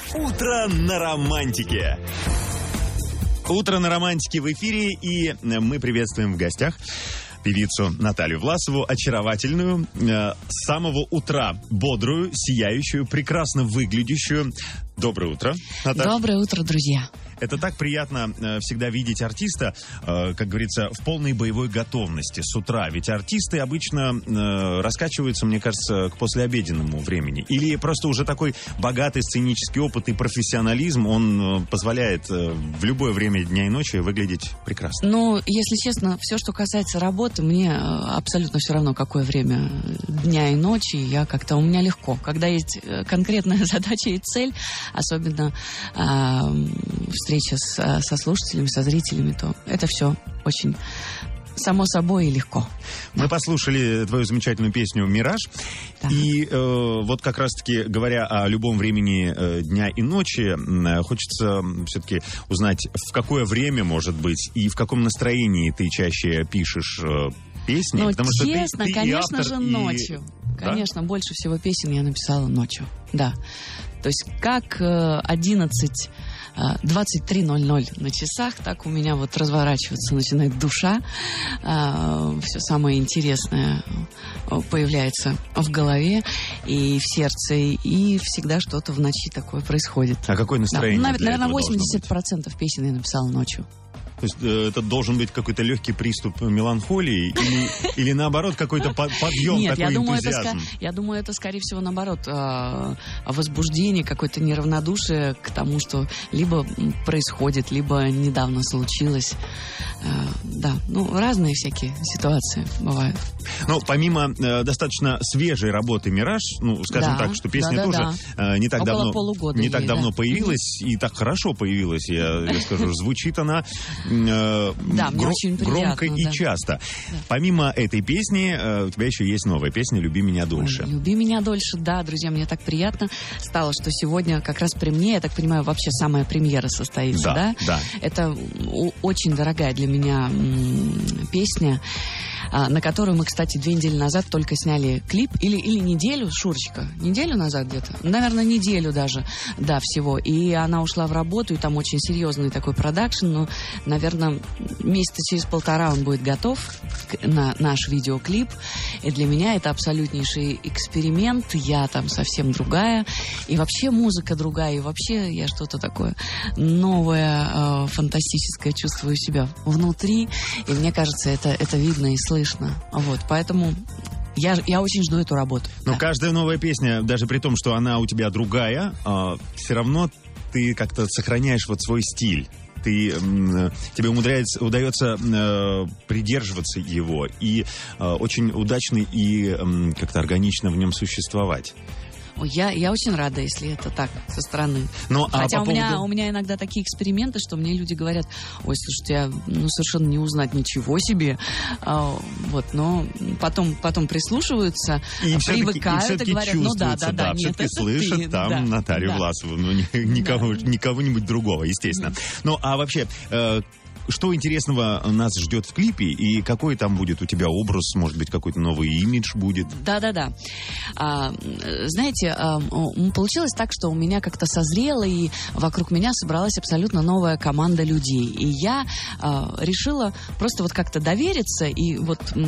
Утро на романтике. Утро на романтике в эфире, и мы приветствуем в гостях певицу Наталью Власову, очаровательную, с самого утра бодрую, сияющую, прекрасно выглядящую. Доброе утро, Наташа. Доброе утро, друзья. Это так приятно всегда видеть артиста, как говорится, в полной боевой готовности с утра. Ведь артисты обычно раскачиваются, мне кажется, к послеобеденному времени. Или просто уже такой богатый сценический опыт и профессионализм, он позволяет в любое время дня и ночи выглядеть прекрасно. Ну, если честно, все, что касается работы, мне абсолютно все равно, какое время дня и ночи. У меня легко. Когда есть конкретная задача и цель, особенно встреча со слушателями, со зрителями, то это все очень само собой и легко. Мы послушали твою замечательную песню «Мираж». Да. И вот как раз-таки, говоря о любом времени дня и ночи, хочется все-таки узнать, в какое время, может быть, и в каком настроении ты чаще пишешь песни. Ну, потому честно, что ты конечно автор, же, ночью. Да? Конечно, больше всего песен я написала ночью, да. То есть как 23:00 на часах, так у меня вот разворачиваться начинает душа. Все самое интересное появляется в голове и в сердце, и всегда что-то в ночи такое происходит. А какое настроение? Да. Наверное, 80% песен я написала ночью. То есть это должен быть какой-то легкий приступ меланхолии или наоборот какой-то подъем, Нет, такой энтузиазм? Я думаю, это скорее всего наоборот возбуждение, какое-то неравнодушие к тому, что либо происходит, либо недавно случилось. Да, разные всякие ситуации бывают. Но помимо достаточно свежей работы «Мираж», скажем так, что песня тоже не так давно появилась, и так хорошо появилась, я скажу, звучит она громко и часто. Да. Помимо этой песни, у тебя еще есть новая песня «Люби меня дольше». «Люби меня дольше», да, друзья, мне так приятно стало, что сегодня как раз при мне, я так понимаю, вообще самая премьера состоится, да? Да. Это очень дорогая для меня песня, на которую мы, кстати, 2 недели назад только сняли клип. Или неделю, Шурочка? Неделю назад где-то? Наверное, неделю даже, да, всего. И она ушла в работу, и там очень серьезный такой продакшн. Но, наверное, месяца через 1,5 он будет готов на наш видеоклип. И для меня это абсолютнейший эксперимент. Я там совсем другая. И вообще музыка другая. И вообще я что-то такое новое, фантастическое чувствую себя внутри. И мне кажется, это видно и слышно. Вот, поэтому я очень жду эту работу. Но каждая новая песня, даже при том, что она у тебя другая, все равно ты как-то сохраняешь вот свой стиль. Тебе удается придерживаться его и очень удачно и как-то органично в нем существовать. Я очень рада, если это так, со стороны. Хотя у меня иногда такие эксперименты, что мне люди говорят: ой, слушай, тебя совершенно не узнать, ничего себе. Но потом прислушиваются, и привыкают и говорят, да, все-таки слышат там Наталью Власову, никого-нибудь другого, естественно. А вообще, что интересного нас ждет в клипе, и какой там будет у тебя образ, может быть, какой-то новый имидж будет? Да. Знаете, получилось так, что у меня как-то созрело, и вокруг меня собралась абсолютно новая команда людей. И я решила просто вот как-то довериться и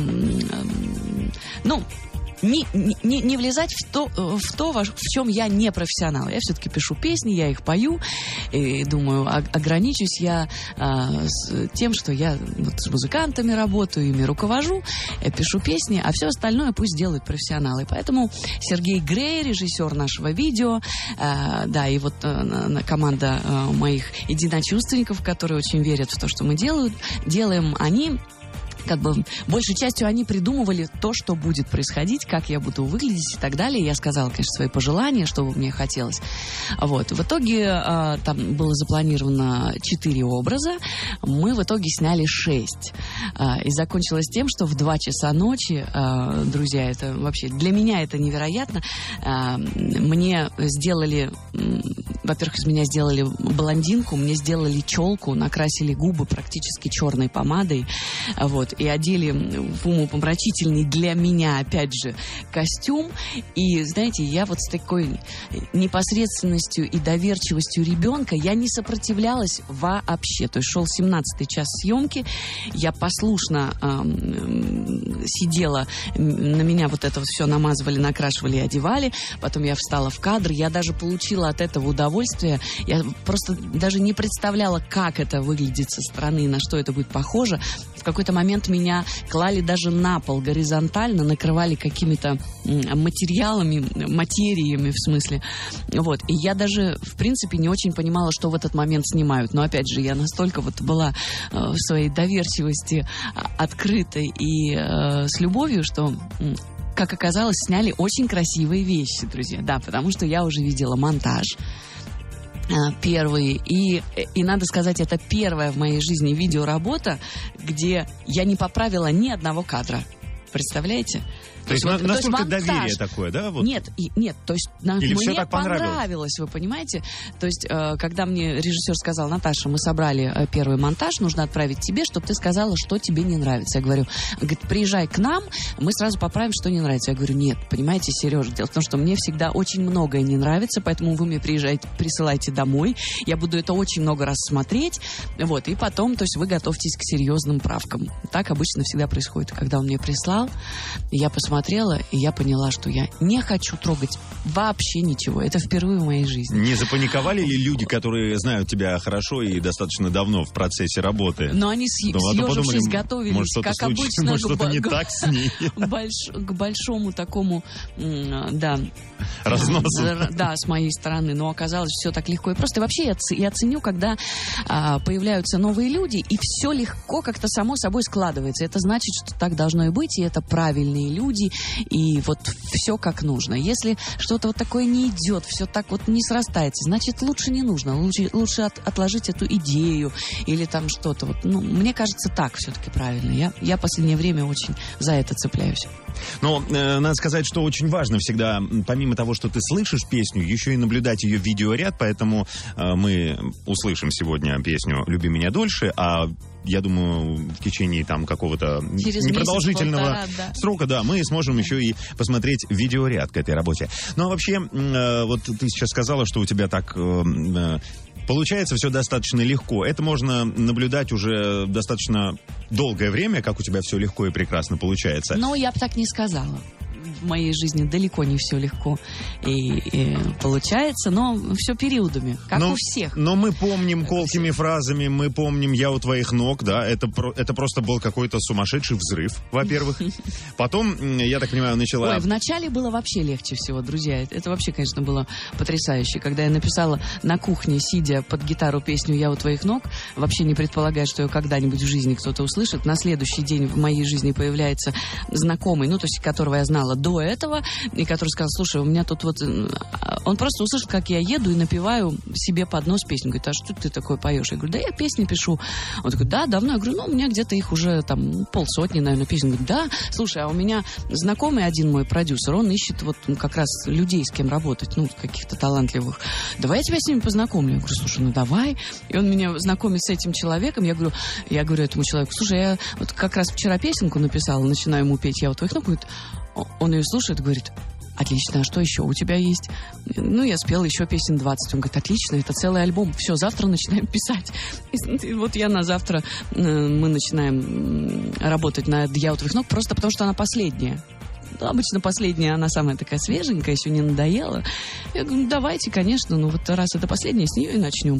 не влезать в то, в чем я не профессионал. Я все-таки пишу песни, я их пою, и думаю, ограничусь я тем, что я с музыкантами работаю, ими руковожу, я пишу песни, а все остальное пусть делают профессионалы. Поэтому Сергей Грей, режиссер нашего видео, и команда моих единочувственников, которые очень верят в то, что мы делаем, они большей частью они придумывали то, что будет происходить, как я буду выглядеть и так далее. Я сказала, конечно, свои пожелания, что бы мне хотелось. В итоге там было запланировано 4 образа. Мы в итоге сняли 6. И закончилось тем, что в 2 часа ночи, друзья, это вообще для меня это невероятно. Мне сделали во-первых, из меня сделали блондинку, мне сделали челку, накрасили губы практически черной помадой, вот, и одели в умопомрачительный для меня, опять же, костюм. И, знаете, я вот с такой непосредственностью и доверчивостью ребенка, я не сопротивлялась вообще. То есть шел 17-й час съемки, я послушно сидела, на меня вот это вот все намазывали, накрашивали и одевали, потом я встала в кадр, я даже получила от этого удовольствие, я просто даже не представляла, как это выглядит со стороны, на что это будет похоже. В какой-то момент меня клали даже на пол горизонтально, накрывали какими-то материями, в смысле. Вот. И я даже, в принципе, не очень понимала, что в этот момент снимают. Но, опять же, я настолько вот была в своей доверчивости открытой и с любовью, что... Как оказалось, сняли очень красивые вещи, друзья. Да, потому что я уже видела монтаж первый. И надо сказать, это первая в моей жизни видеоработа, где я не поправила ни одного кадра. Представляете? То есть настолько доверие такое, да? Вот. Нет, то есть или мне так понравилось, вы понимаете? То есть, когда мне режиссер сказал: Наташа, мы собрали первый монтаж, нужно отправить тебе, чтобы ты сказала, что тебе не нравится. Я говорю, приезжай к нам, мы сразу поправим, что не нравится. Я говорю, нет, понимаете, Сережа, дело в том, что мне всегда очень многое не нравится, поэтому вы мне присылайте домой, я буду это очень много раз смотреть, вот, и потом, то есть вы готовьтесь к серьезным правкам. Так обычно всегда происходит. Когда он мне прислал, я посмотрела, и я поняла, что я не хочу трогать вообще ничего. Это впервые в моей жизни. Не запаниковали ли люди, которые знают тебя хорошо и достаточно давно в процессе работы? Но они съежившись, готовились, может, как обычно, может, что-то не так с ней. К большому такому, да... Разносу. Да, с моей стороны. Но оказалось все так легко. И просто вообще я ценю, когда появляются новые люди, и все легко как-то само собой складывается. Это значит, что так должно и быть, и это правильные люди, и вот все как нужно. Если что-то вот такое не идет, все так вот не срастается, значит, лучше не нужно. Лучше отложить эту идею или там что-то. Вот, ну, мне кажется, так все-таки правильно. Я в последнее время очень за это цепляюсь. Но надо сказать, что очень важно всегда, помимо того, что ты слышишь песню, еще и наблюдать ее видеоряд, поэтому мы услышим сегодня песню «Люби меня дольше», а я думаю, в течение там какого-то непродолжительного срока, да, мы сможем еще и посмотреть видеоряд к этой работе. Ну, а вообще, вот ты сейчас сказала, что у тебя так... Получается все достаточно легко. Это можно наблюдать уже достаточно долгое время, как у тебя все легко и прекрасно получается. Но я бы так не сказала. В моей жизни далеко не все легко и получается, но все периодами, как у всех. Но мы помним колкими фразами, мы помним «я у твоих ног», да, это просто был какой-то сумасшедший взрыв, во-первых. Потом, я так понимаю, начала... Ой, вначале было вообще легче всего, друзья. Это вообще, конечно, было потрясающе. Когда я написала на кухне, сидя под гитару песню «я у твоих ног», вообще не предполагая, что ее когда-нибудь в жизни кто-то услышит, на следующий день в моей жизни появляется знакомый, ну, то есть которого я знала до этого, и который сказал: слушай, у меня тут вот... Он просто услышал, как я еду и напеваю себе под нос песню. Говорит, а что ты такое поешь? Я говорю, да я песни пишу. Он такой, да, давно? Я говорю, ну, у меня где-то их уже там 50, наверное, песен. Он говорит, да, слушай, а у меня знакомый один мой продюсер, он ищет вот как раз людей, с кем работать, ну, каких-то талантливых. Давай я тебя с ними познакомлю. Я говорю, слушай, ну давай. И он меня знакомит с этим человеком. Я говорю этому человеку, слушай, я вот как раз вчера песенку написала, начинаю ему петь «я у твоих ног». Говорит, он ее слушает и говорит, отлично, а что еще у тебя есть? Ну, я спела еще песен 20. Он говорит, отлично, это целый альбом. Все, завтра начинаем писать. И вот я на завтра, мы начинаем работать над «я у твоих ног», просто потому что она последняя. Ну, обычно последняя, она самая такая свеженькая, еще не надоела. Я говорю, ну, давайте, конечно, ну вот раз это последняя, с нее и начнем.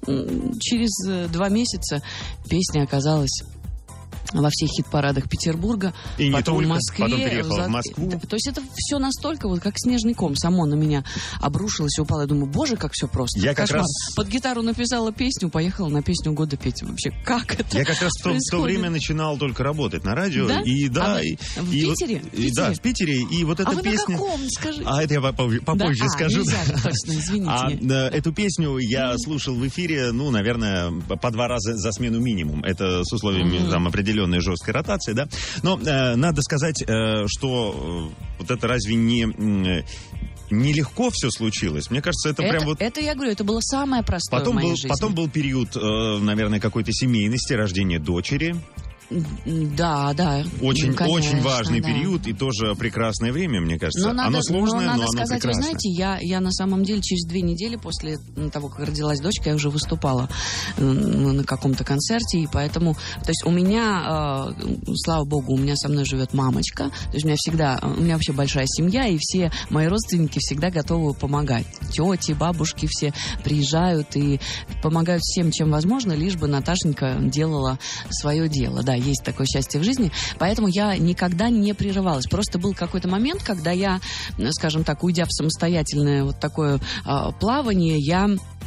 Через 2 месяца песня оказалась во всех хит-парадах Петербурга, и потом не только, в Москве. Потом переехала в Москву. То есть это все настолько, вот как снежный ком, само на меня обрушилось и упало. Я думаю, боже, как все просто. Я как раз... Под гитару написала песню, поехала на песню года петь. Вообще, как это Я как раз в то время начинал только работать на радио. Да? И, да, в Питере? Да, в Питере. И вот эта песня... на каком, скажи? А это я попозже скажу. Нельзя, точно, извините. Эту песню я слушал в эфире, ну, наверное, по 2 раза за смену минимум. Это с условиями там определенной жесткой ротации, да. Но надо сказать, что вот это разве не нелегко все случилось. Мне кажется, это прям вот... Это, я говорю, это было самое простое в моей жизни. Потом был период, наверное, какой-то семейности, рождения дочери. Да. Очень конечно, важный период и тоже прекрасное время, мне кажется. Оно сложное, но оно сказать, прекрасное. Вы знаете, я на самом деле через 2 недели после того, как родилась дочка, я уже выступала на каком-то концерте, и поэтому... То есть у меня, слава богу, у меня со мной живет мамочка, то есть у меня вообще большая семья, и все мои родственники всегда готовы помогать. Тети, бабушки все приезжают и помогают всем, чем возможно, лишь бы Наташенька делала свое дело. Да, есть такое счастье в жизни, поэтому я никогда не прерывалась. Просто был какой-то момент, когда я, скажем так, уйдя в самостоятельное вот такое плавание, я...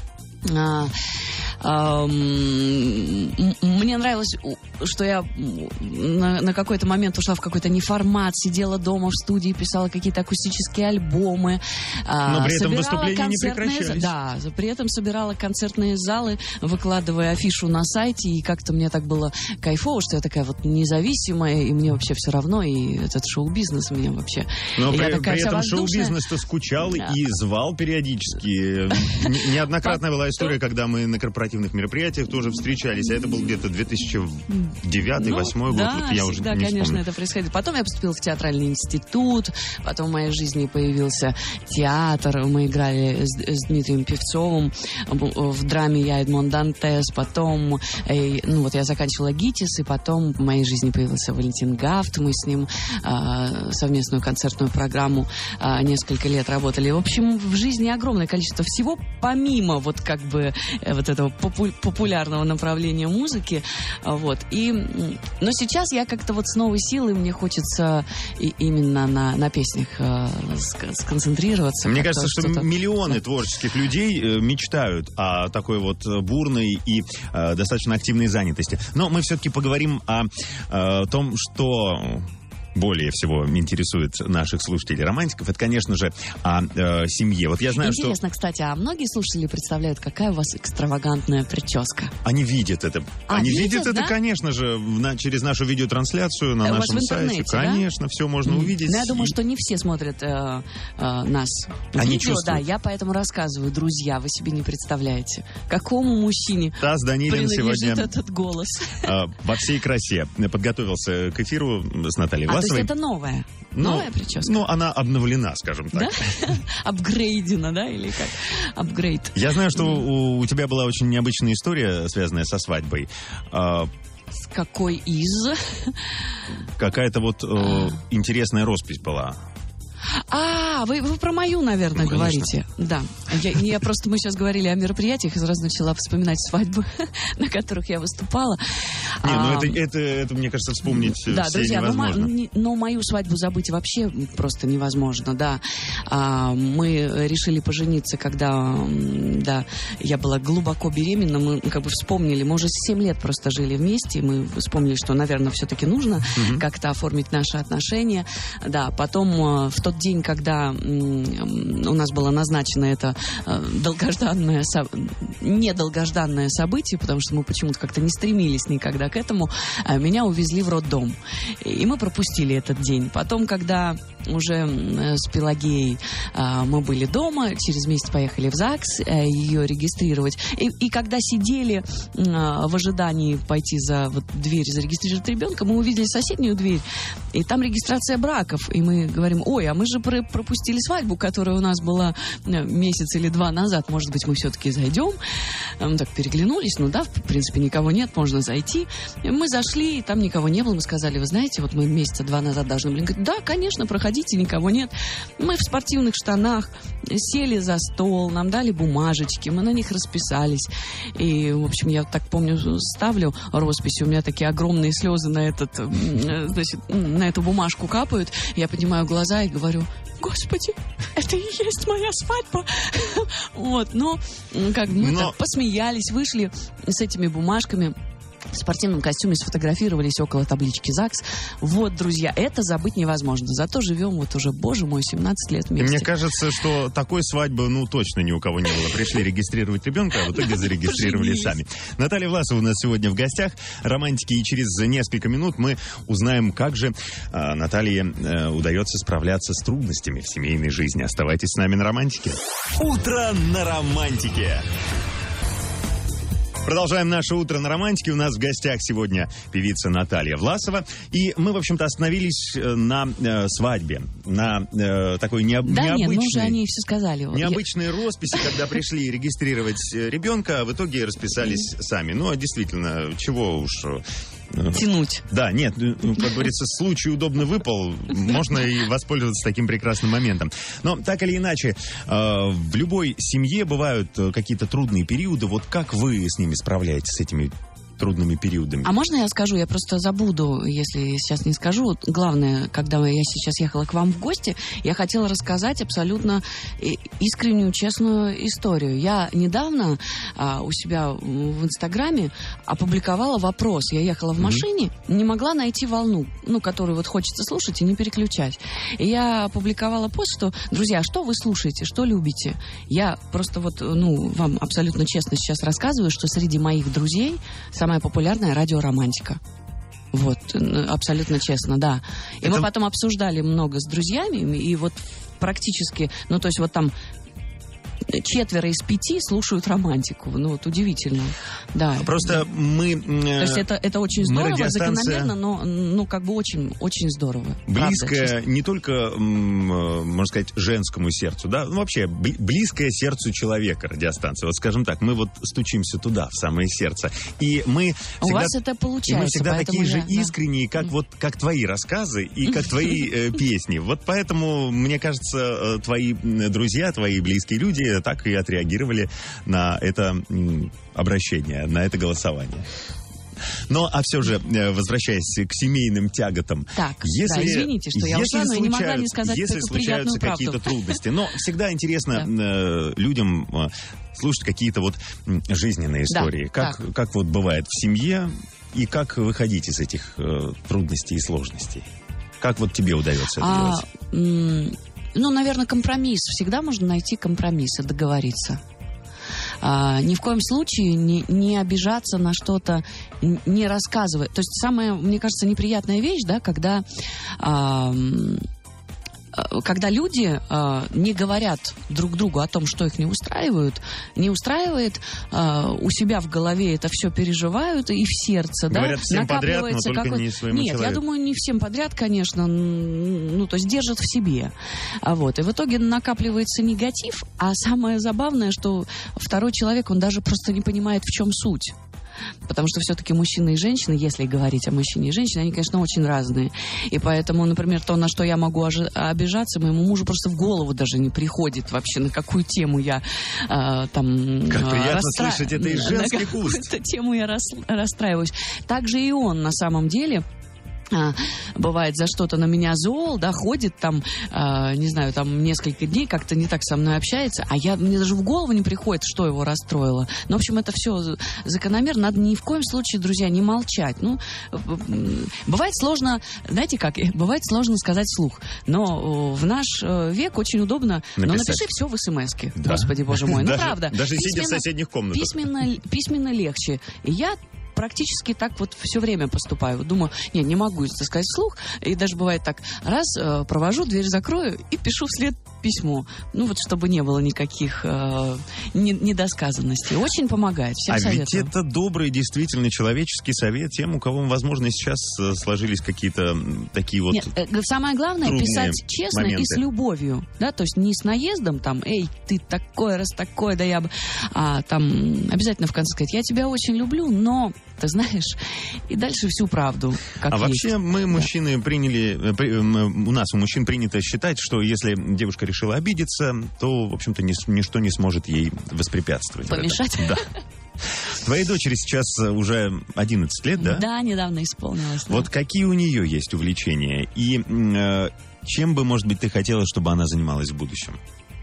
Мне нравилось, что я на какой-то момент ушла в какой-то неформат, сидела дома в студии, писала какие-то акустические альбомы. Но при этом выступления не прекращались. Да, при этом собирала концертные залы, выкладывая афишу на сайте, и как-то мне так было кайфово, что я такая вот независимая, и мне вообще все равно, и этот шоу-бизнес меня вообще... Но при этом шоу-бизнес-то скучал и звал периодически. Неоднократная была история, когда мы на корпоративных мероприятиях тоже встречались, а это был где-то 2009-2008 год, да, вот я уже не конечно, вспомню. это происходит. Потом я поступила в театральный институт, потом в моей жизни появился театр, мы играли с Дмитрием Певцовым, в драме я Эдмон Дантес, потом, я заканчивала ГИТИС, и потом в моей жизни появился Валентин Гафт, мы с ним совместную концертную программу несколько лет работали. В общем, в жизни огромное количество всего, помимо вот этого популярного направления музыки. Вот. Но сейчас я как-то вот с новой силой, мне хочется именно на песнях сконцентрироваться. Мне кажется, что миллионы творческих людей мечтают о такой вот бурной и достаточно активной занятости. Но мы все-таки поговорим о том, что... более всего интересует наших слушателей романтиков, это, конечно же, о семье. Вот я знаю, интересно, кстати, а многие слушатели представляют, какая у вас экстравагантная прическа? Они видят это. Они видят это, конечно же, через нашу видеотрансляцию на нашем сайте. Конечно, все можно увидеть. Но я думаю, что не все смотрят нас Они видео. чувствуют. Да, я поэтому рассказываю. Друзья, вы себе не представляете, какому мужчине Тас Данилин принадлежит сегодня этот голос. Во всей красе подготовился к эфиру с Натальей Власовой. То есть это новая прическа? Ну, она обновлена, скажем так. Да? Апгрейдена, да? Или как? Апгрейд. Я знаю, что у тебя была очень необычная история, связанная со свадьбой. С какой из? Какая-то вот интересная роспись была. Вы про мою, наверное, говорите. Да. Мы сейчас говорили о мероприятиях, и сразу начала вспоминать свадьбы, на которых я выступала. Это, мне кажется, вспомнить да, все друзья, невозможно. Но мою свадьбу забыть вообще просто невозможно, да. Мы решили пожениться, когда я была глубоко беременна. Мы вспомнили, мы уже 7 лет просто жили вместе, мы вспомнили, что, наверное, все-таки нужно как-то оформить наши отношения. Да, потом в тот день, когда у нас было назначено это недолгожданное событие, потому что мы почему-то как-то не стремились никогда к этому, меня увезли в роддом. И мы пропустили этот день. Потом, когда уже с Пелагеей мы были дома, через месяц поехали в ЗАГС ее регистрировать. И когда сидели в ожидании пойти за дверь зарегистрировать ребенка, мы увидели соседнюю дверь, и там регистрация браков. И мы говорим: ой, а мы же пропустили свадьбу, которая у нас была месяц или 2 назад. Может быть, мы все-таки зайдем? Мы так переглянулись. В принципе, никого нет, можно зайти. И мы зашли, и там никого не было. Мы сказали: вы знаете, вот мы месяца 2 назад должны были. Говорит: да, конечно, проходите, никого нет. Мы в спортивных штанах сели за стол, нам дали бумажечки, мы на них расписались. И, в общем, я так помню, ставлю роспись, у меня такие огромные слезы на эту бумажку капают. Я поднимаю глаза и говорю: Господи, это и есть моя свадьба. Мы так посмеялись, вышли с этими бумажками. в спортивном костюме сфотографировались около таблички ЗАГС. Вот, друзья, это забыть невозможно. Зато живем вот уже, боже мой, 17 лет вместе. Мне кажется, что такой свадьбы, точно ни у кого не было. Пришли регистрировать ребенка, а в итоге зарегистрировали сами. Наталья Власова у нас сегодня в гостях. Романтики, и через несколько минут мы узнаем, как же Наталье удается справляться с трудностями в семейной жизни. Оставайтесь с нами на Романтике. Утро на Романтике. Продолжаем наше утро на Романтике. У нас в гостях сегодня певица Наталья Власова. И мы, в общем-то, остановились на свадьбе, на такой необычной... мы уже о ней все сказали. Необычные росписи, когда пришли регистрировать ребенка, а в итоге расписались сами. Действительно, чего уж... Тянуть. Да, нет, как говорится, случай удобно выпал, можно и воспользоваться таким прекрасным моментом. Но так или иначе, в любой семье бывают какие-то трудные периоды. Вот как вы с ними справляетесь, с этими трудными периодами? А можно я скажу? Я просто забуду, если сейчас не скажу. Главное, когда я сейчас ехала к вам в гости, я хотела рассказать абсолютно искреннюю, честную историю. Я недавно у себя в Инстаграме опубликовала вопрос. Я ехала в машине, не могла найти волну, которую вот хочется слушать и не переключать. И я опубликовала пост, что, друзья, что вы слушаете, что любите? Я просто вам абсолютно честно сейчас рассказываю, что среди моих друзей самая популярная радиоромантика. Вот, абсолютно честно, да. И мы потом обсуждали много с друзьями, и вот практически, там 4 из 5 слушают романтику. Удивительно. Да. Просто мы... То есть это очень здорово, закономерно, но очень, очень здорово. Близкое правда, не только, можно сказать, женскому сердцу, да, вообще близкое сердцу человека радиостанция. Вот скажем так, мы стучимся туда, в самое сердце. И мы всегда... У вас это получается. Мы всегда такие же искренние, как твои рассказы и как твои песни. Вот поэтому, мне кажется, твои друзья, твои близкие люди так и отреагировали на это обращение, на это голосование. А все же, возвращаясь к семейным тяготам. Так, извините, что я ушла, но я не могла не сказать эту приятную правду. Если случаются какие-то трудности. Но всегда интересно людям слушать какие-то жизненные истории. Как бывает в семье, и как выходить из этих трудностей и сложностей? Как тебе удается это делать? Наверное, компромисс. Всегда можно найти компромисс и договориться. Ни в коем случае не обижаться на что-то, не рассказывать. То есть самая, мне кажется, неприятная вещь, да, когда люди не говорят друг другу о том, что их не устраивает, у себя в голове это все переживают и в сердце, говорят всем подряд, но только не своему Нет, человеку. Я думаю, не всем подряд, конечно, то есть держат в себе. И в итоге накапливается негатив, а самое забавное, что второй человек, он даже просто не понимает, в чем суть. Потому что все-таки мужчины и женщины, если говорить о мужчине и женщине, они, конечно, очень разные. И поэтому, например, то, на что я могу обижаться, моему мужу просто в голову даже не приходит вообще, на какую тему я Как приятно слышать это из женских уст. На какую тему я расстраиваюсь. Так же и он, на самом деле... бывает за что-то на меня зол, да, ходит несколько дней, как-то не так со мной общается, мне даже в голову не приходит, что его расстроило. В общем, это все закономерно. Надо ни в коем случае, друзья, не молчать. Бывает сложно, знаете как, бывает сложно сказать вслух, но в наш век очень удобно, напиши все в смс-ке. Да. Господи, боже мой, правда. Даже сидя в соседних комнатах. Письменно легче. И я практически так все время поступаю. Думаю, не могу это сказать вслух. И даже бывает так, провожу, дверь закрою и пишу вслед письмо. Чтобы не было никаких недосказанностей. Очень помогает. Всем советую. Ведь это добрый, действительно человеческий совет тем, у кого, возможно, сейчас сложились какие-то такие Нет, самое главное писать честно моменты. И с любовью. Да? То есть не с наездом, эй, ты такой, раз такой, да я бы... обязательно в конце сказать, я тебя очень люблю, но... Ты знаешь, и дальше всю правду. Вообще мы, мужчины, у нас, у мужчин принято считать, что если девушка решила обидеться, то, в общем-то, ничто не сможет ей воспрепятствовать. Помешать? Да. Твоей дочери сейчас уже 11 лет, да? Да, недавно исполнилось. Да. Вот какие у нее есть увлечения? И чем бы, может быть, ты хотела, чтобы она занималась в будущем?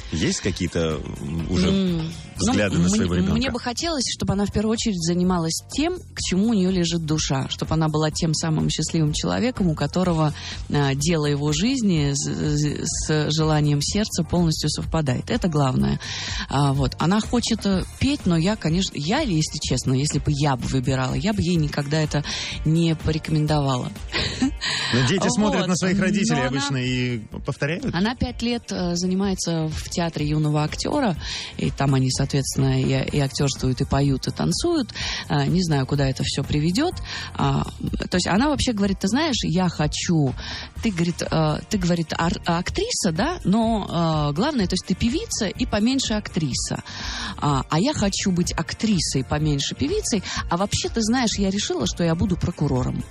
Есть какие-то уже взгляды на своего ребенка? Мне бы хотелось, чтобы она в первую очередь занималась тем, к чему у нее лежит душа. Чтобы она была тем самым счастливым человеком, у которого дело его жизни с желанием сердца полностью совпадает. Это главное. Вот. Она хочет петь, но я, если честно, если бы я бы выбирала, я бы ей никогда это не порекомендовала. Но дети смотрят на своих родителей обычно и повторяют? Она 5 лет занимается в театре юного актера, и там они, соответственно, и актерствуют, и поют, и танцуют. Не знаю, куда это все приведет. То есть она вообще говорит, ты знаешь, я хочу... Ты, говорит, актриса, да, но главное, то есть ты певица и поменьше актриса. А я хочу быть актрисой, поменьше певицей. А вообще, ты знаешь, я решила, что я буду прокурором.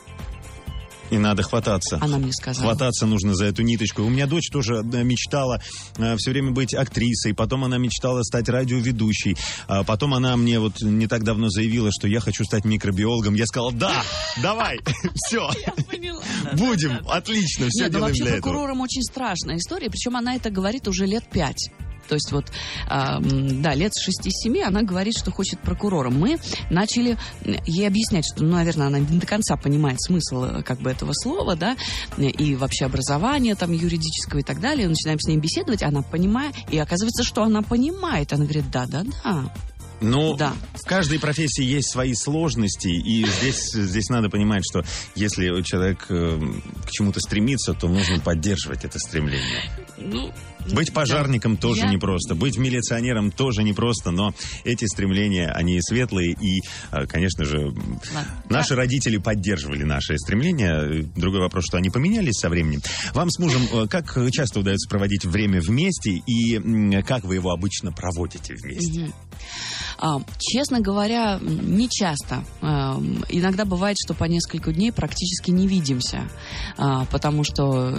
И надо хвататься. Она мне сказала. Хвататься нужно за эту ниточку. У меня дочь тоже мечтала все время быть актрисой. Потом она мечтала стать радиоведущей. Потом она мне вот не так давно заявила, что я хочу стать микробиологом. Я сказал, да, давай, все. Будем, отлично, все делаем для этого. Вообще прокурором очень страшная история. Причем она это говорит уже лет 5. То есть вот, лет с 6-7 она говорит, что хочет прокурором. Мы начали ей объяснять, что, наверное, она не до конца понимает смысл как бы этого слова, да, и вообще образования там юридического и так далее. Начинаем с ней беседовать, она понимает, и оказывается, что она понимает. Она говорит, да. Ну, да. В каждой профессии есть свои сложности, и здесь надо понимать, что если человек к чему-то стремится, то нужно поддерживать это стремление. Быть пожарником тоже непросто, быть милиционером тоже непросто, но эти стремления, они светлые, и, конечно же, наши родители поддерживали наши стремления. Другой вопрос, что они поменялись со временем. Вам с мужем как часто удается проводить время вместе, и как вы его обычно проводите вместе? Честно говоря, не часто. Иногда бывает, что по несколько дней практически не видимся, потому что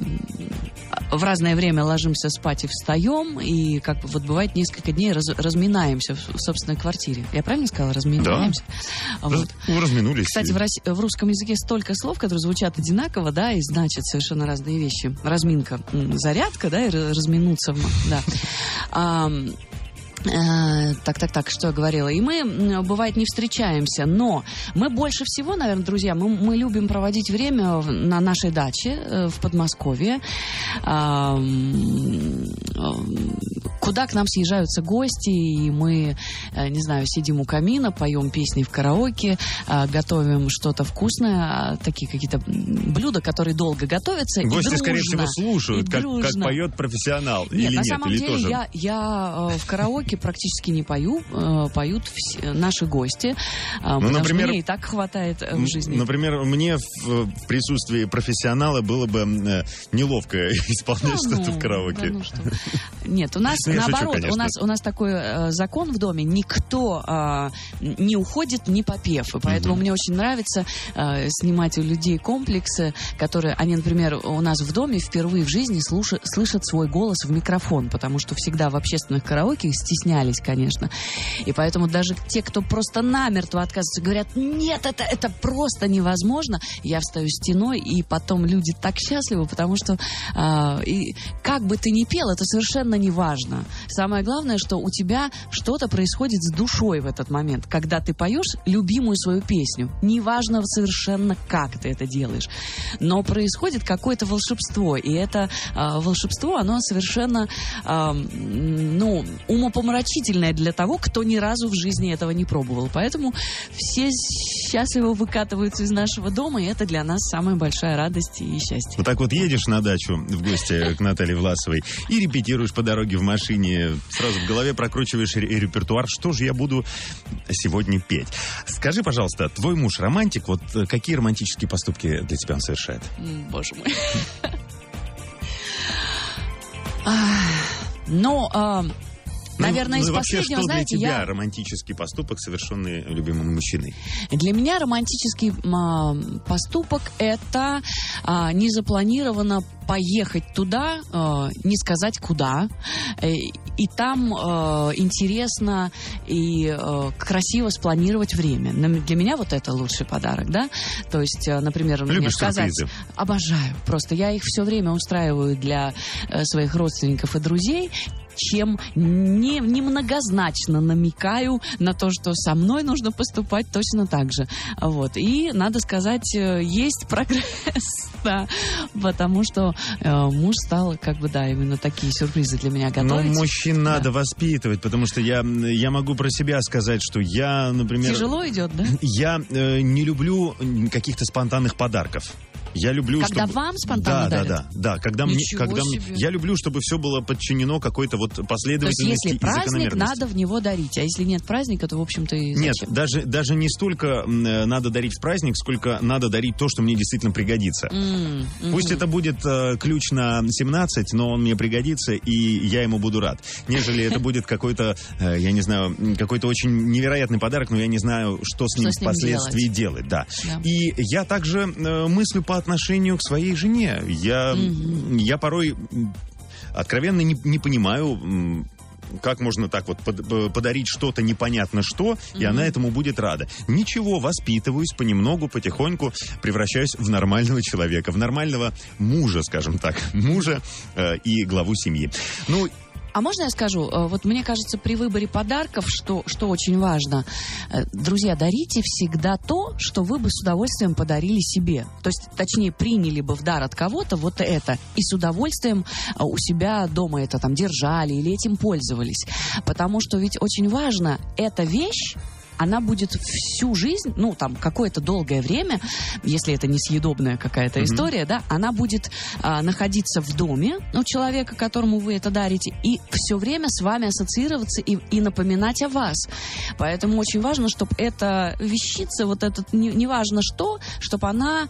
в разное время ложимся спать и встаем, и как бы вот бывает несколько дней разминаемся в собственной квартире. Я правильно сказала? Разминаемся? Да. Вот. Разминулись. Кстати, в русском языке столько слов, которые звучат одинаково, да, и значат совершенно разные вещи. Разминка, зарядка, да, и разминуться, да. Так, что я говорила. И мы, бывает, не встречаемся, но мы больше всего, наверное, друзья, мы любим проводить время на нашей даче в Подмосковье, куда к нам съезжаются гости, и мы, не знаю, сидим у камина, поем песни в караоке, готовим что-то вкусное, такие какие-то блюда, которые долго готовятся. Гости, скорее всего, слушают, как поет профессионал. Нет, или на нет, самом или деле тоже... я в караоке практически не пою, поют наши гости, потому что мне и так хватает в жизни. Например, мне в присутствии профессионала было бы неловко исполнять что-то в караоке. Да, что? Нет, у нас наоборот, у нас такой закон в доме, никто не уходит, не попев, и поэтому мне очень нравится снимать у людей комплексы, которые, они, например, у нас в доме впервые в жизни слышат свой голос в микрофон, потому что всегда в общественных караоке стеснялись, конечно. И поэтому даже те, кто просто намертво отказываются, говорят, нет, это просто невозможно. Я встаю стеной, и потом люди так счастливы, потому что и как бы ты ни пел, это совершенно не важно. Самое главное, что у тебя что-то происходит с душой в этот момент, когда ты поешь любимую свою песню. Неважно совершенно, как ты это делаешь. Но происходит какое-то волшебство, и это волшебство, оно совершенно умопомрачительное для того, кто ни разу в жизни этого не пробовал. Поэтому все счастливо выкатываются из нашего дома, и это для нас самая большая радость и счастье. Вот так вот едешь на дачу в гости к Наталье Власовой и репетируешь по дороге в машине, сразу в голове прокручиваешь репертуар, что же я буду сегодня петь. Скажи, пожалуйста, твой муж романтик, вот какие романтические поступки для тебя он совершает? Боже мой. Но Наверное, из вообще, последнего, что знаете, для тебя романтический поступок, совершенный любимым мужчиной? Для меня романтический поступок — это незапланированно поехать туда, не сказать куда, и там интересно и красиво спланировать время. Для меня вот это лучший подарок, да? То есть, например, мне сказать... Сюрпризы? Обожаю. Просто я их все время устраиваю для своих родственников и друзей, чем немногозначно намекаю на то, что со мной нужно поступать точно так же. Вот. И, надо сказать, есть прогресс, да, потому что муж стал, именно такие сюрпризы для меня готовить. Но мужчин надо воспитывать, потому что я могу про себя сказать, что я, например... Тяжело идет, да? Я не люблю каких-то спонтанных подарков. Я люблю, когда вам спонтанно дарят? Да, когда мне, я люблю, чтобы все было подчинено какой-то вот последовательности. То есть, если и праздник, закономерности. надо в него дарить, а если нет праздника, то, в общем-то, и зачем? Нет, даже не столько надо дарить в праздник, сколько надо дарить то, что мне действительно пригодится. Пусть это будет ключ на 17, но он мне пригодится, и я ему буду рад. Нежели это будет какой-то, я не знаю, какой-то очень невероятный подарок, но я не знаю, что с ним впоследствии делать. Да. И я также мыслю по отношению к своей жене. Я порой откровенно не понимаю, как можно так вот подарить что-то непонятно что, и она этому будет рада. Ничего, воспитываюсь понемногу, потихоньку, превращаюсь в нормального человека, в нормального мужа, скажем так, мужа и главу семьи. А можно я скажу? Вот мне кажется, при выборе подарков, что очень важно, друзья, дарите всегда то, что вы бы с удовольствием подарили себе. То есть, точнее, приняли бы в дар от кого-то вот это, и с удовольствием у себя дома это там держали или этим пользовались. Потому что ведь очень важно, эта вещь, она будет всю жизнь, какое-то долгое время, если это несъедобная какая-то история, да, она будет находиться в доме у человека, которому вы это дарите, и все время с вами ассоциироваться и напоминать о вас. Поэтому очень важно, чтобы эта вещица, вот этот, неважно что, чтобы она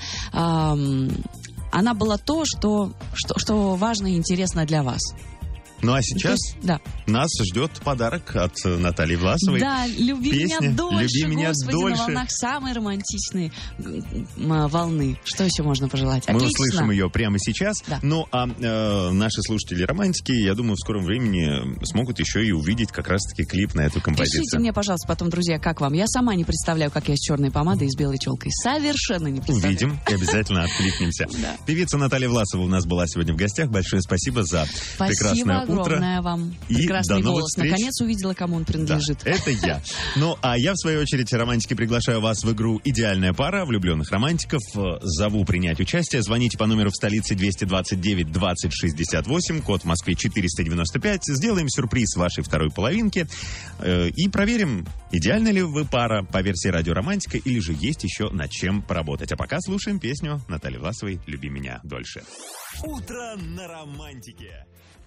была то, что важно и интересно для вас. Ну а сейчас нас ждет подарок от Натальи Власовой. Да, «Люби Песня меня дольше», «Люби меня Господи, дольше». на волнах самой романтичной волны. Что еще можно пожелать? Мы услышим ее прямо сейчас. Да. Ну а наши слушатели-романтики, я думаю, в скором времени смогут еще и увидеть как раз-таки клип на эту композицию. Пишите мне, пожалуйста, потом, друзья, как вам. Я сама не представляю, как я с черной помадой и с белой челкой. Совершенно не представляю. Увидим и обязательно откликнемся. Певица Наталья Власова у нас была сегодня в гостях. Большое спасибо за прекрасное утро. Огромное вам. Прекрасный голос. Встреч. Наконец увидела, кому он принадлежит. Да, это я. Ну, а я, в свою очередь, романтики, приглашаю вас в игру «Идеальная пара» влюбленных романтиков. Зову принять участие. Звоните по номеру в столице 229 20 68, код в Москве 495. Сделаем сюрприз вашей второй половинке и проверим, идеальна ли вы пара по версии «Радио Романтика» или же есть еще над чем поработать. А пока слушаем песню Натальи Власовой «Люби меня дольше». Утро на романтике.